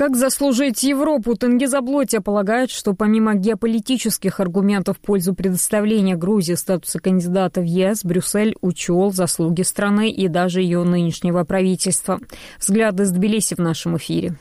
Как заслужить Европу? Тенгиз Аблотя полагает, что помимо геополитических аргументов в пользу предоставления Грузии статуса кандидата в ЕС, Брюссель учел заслуги страны и даже ее нынешнего правительства. Взгляды из Тбилиси в нашем эфире.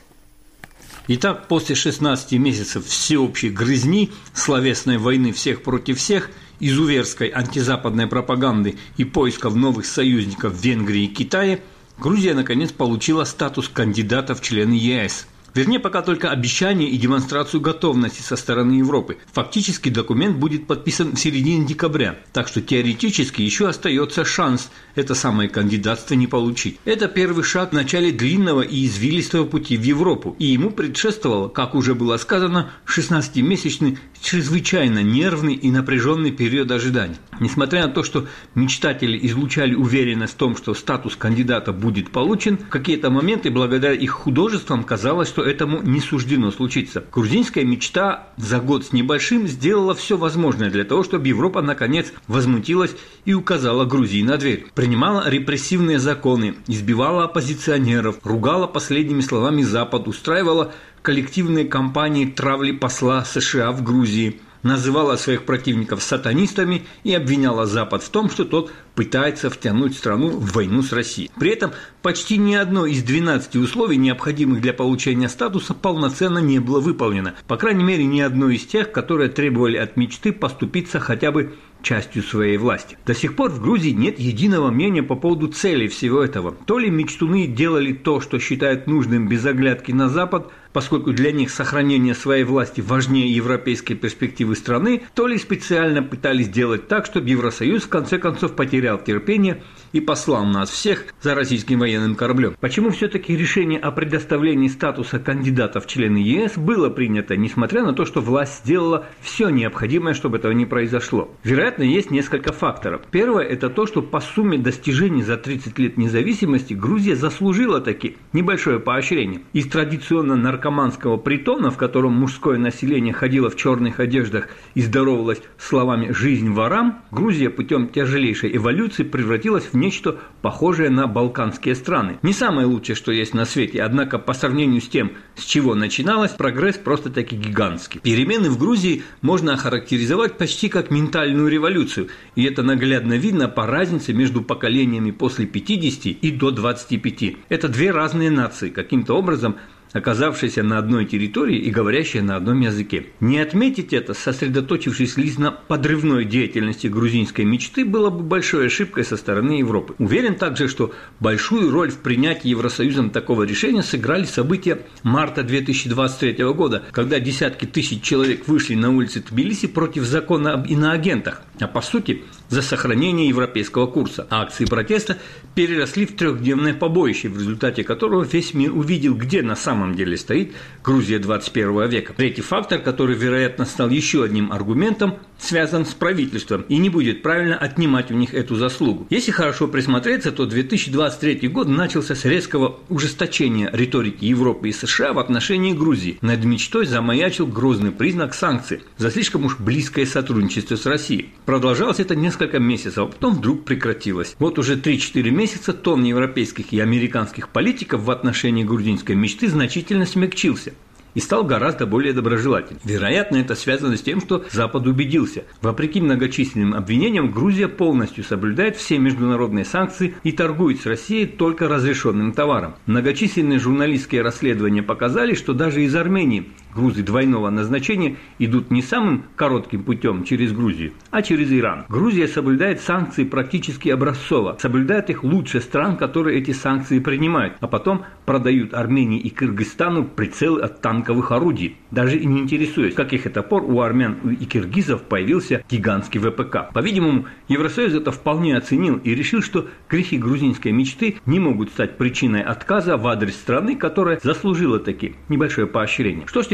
Итак, после 16 месяцев всеобщей грызни, словесной войны всех против всех, изуверской антизападной пропаганды и поисков новых союзников в Венгрии и Китае, Грузия наконец получила статус кандидата в члены ЕС. Вернее, пока только обещание и демонстрацию готовности со стороны Европы. Фактически документ будет подписан в середине декабря, так что теоретически еще остается шанс это самое кандидатство не получить. Это первый шаг в начале длинного и извилистого пути в Европу, и ему предшествовало, как уже было сказано, 16-месячный, чрезвычайно нервный и напряженный период ожидания. Несмотря на то, что мечтатели излучали уверенность в том, что статус кандидата будет получен, в какие-то моменты благодаря их художествам казалось, что этому не суждено случиться. Грузинская мечта за год с небольшим сделала все возможное для того, чтобы Европа наконец возмутилась и указала Грузии на дверь. Принимала репрессивные законы, избивала оппозиционеров, ругала последними словами Запад, устраивала коллективные кампании травли посла США в Грузии, называла своих противников сатанистами и обвиняла Запад в том, что тот пытается втянуть страну в войну с Россией. При этом почти ни одно из 12 условий, необходимых для получения статуса, полноценно не было выполнено. По крайней мере, ни одно из тех, которые требовали от мечты поступиться хотя бы частью своей власти. До сих пор в Грузии нет единого мнения по поводу целей всего этого. То ли мечтуны делали то, что считают нужным без оглядки на Запад, поскольку для них сохранение своей власти важнее европейской перспективы страны, то ли специально пытались сделать так, чтобы Евросоюз в конце концов потерял терпение и послал нас всех за российским военным кораблем. Почему все-таки решение о предоставлении статуса кандидата в члены ЕС было принято, несмотря на то, что власть сделала все необходимое, чтобы этого не произошло? Вероятно, есть несколько факторов. Первое – это то, что по сумме достижений за 30 лет независимости Грузия заслужила таки небольшое поощрение. Из традиционно наркоманского притона, в котором мужское население ходило в черных одеждах и здоровалось словами «жизнь ворам», Грузия путем тяжелейшей эволюции превратилась в нечто похожее на балканские страны. Не самое лучшее, что есть на свете, однако по сравнению с тем, с чего начиналось, прогресс просто-таки гигантский. Перемены в Грузии можно охарактеризовать почти как ментальную революцию, и это наглядно видно по разнице между поколениями после 50 и до 25. Это две разные нации, каким-то образом оказавшиеся на одной территории и говорящие на одном языке. Не отметить это, сосредоточившись лишь на подрывной деятельности грузинской мечты, было бы большой ошибкой со стороны Европы. Уверен также, что большую роль в принятии Евросоюзом такого решения сыграли события марта 2023 года, когда десятки тысяч человек вышли на улицы Тбилиси против закона об иноагентах, а по сути за сохранение европейского курса. Акции протеста переросли в трехдневное побоище, в результате которого весь мир увидел, где на самом деле стоит Грузия 21 века. Третий фактор, который, вероятно, стал еще одним аргументом, связан с правительством, и не будет правильно отнимать у них эту заслугу. Если хорошо присмотреться, то 2023 год начался с резкого ужесточения риторики Европы и США в отношении Грузии. Над мечтой замаячил грозный признак санкций за слишком уж близкое сотрудничество с Россией. Продолжалось это несколько месяцев, а потом вдруг прекратилось. Вот уже 3-4 месяца тон европейских и американских политиков в отношении грузинской мечты значительно смягчился и стал гораздо более доброжелательным. Вероятно, это связано с тем, что Запад убедился. Вопреки многочисленным обвинениям, Грузия полностью соблюдает все международные санкции и торгует с Россией только разрешенным товаром. Многочисленные журналистские расследования показали, что даже из Армении грузы двойного назначения идут не самым коротким путем через Грузию, а через Иран. Грузия соблюдает санкции практически образцово, соблюдает их лучше стран, которые эти санкции принимают, а потом продают Армении и Кыргызстану прицелы от танковых орудий, даже и не интересуясь, с каких это пор у армян и киргизов появился гигантский ВПК. По-видимому, Евросоюз это вполне оценил и решил, что грехи грузинской мечты не могут стать причиной отказа в адрес страны, которая заслужила таки небольшое поощрение. Что ж теперь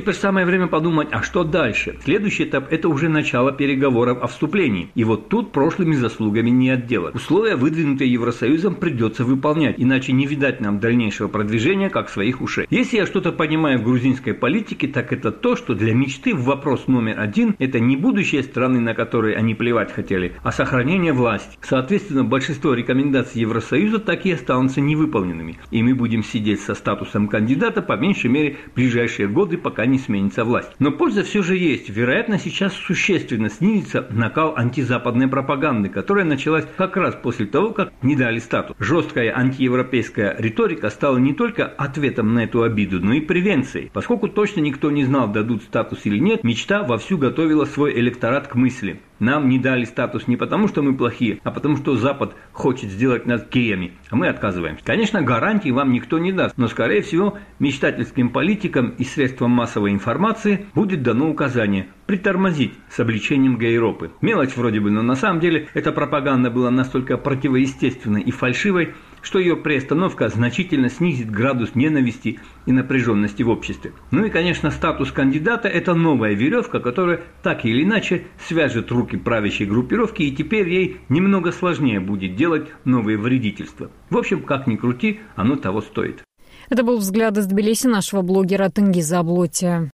теперь самое время подумать, а что дальше? Следующий этап – это уже начало переговоров о вступлении. И вот тут прошлыми заслугами не отделать. Условия, выдвинутые Евросоюзом, придется выполнять, иначе не видать нам дальнейшего продвижения, как своих ушей. Если я что-то понимаю в грузинской политике, так это то, что для мечты вопрос номер один – это не будущее страны, на которые они плевать хотели, а сохранение власти. Соответственно, большинство рекомендаций Евросоюза так и останутся невыполненными. И мы будем сидеть со статусом кандидата по меньшей мере в ближайшие годы, пока не сменится власть. Но польза все же есть. Вероятно, сейчас существенно снизится накал антизападной пропаганды, которая началась как раз после того, как не дали статус. Жесткая антиевропейская риторика стала не только ответом на эту обиду, но и превенцией. Поскольку точно никто не знал, дадут статус или нет, мечта вовсю готовила свой электорат к мысли. Нам не дали статус не потому, что мы плохие, а потому, что Запад хочет сделать нас геями, а мы отказываемся. Конечно, гарантий вам никто не даст, но, скорее всего, мечтательским политикам и средствам массовой информации будет дано указание притормозить с обличением гей-ропы. Мелочь вроде бы, но на самом деле эта пропаганда была настолько противоестественной и фальшивой, что ее приостановка значительно снизит градус ненависти и напряженности в обществе. Ну и, конечно, статус кандидата – это новая веревка, которая так или иначе свяжет руки правящей группировки, и теперь ей немного сложнее будет делать новые вредительства. В общем, как ни крути, оно того стоит. Это был взгляд из Тбилиси нашего блогера Тенгиза Аблотия.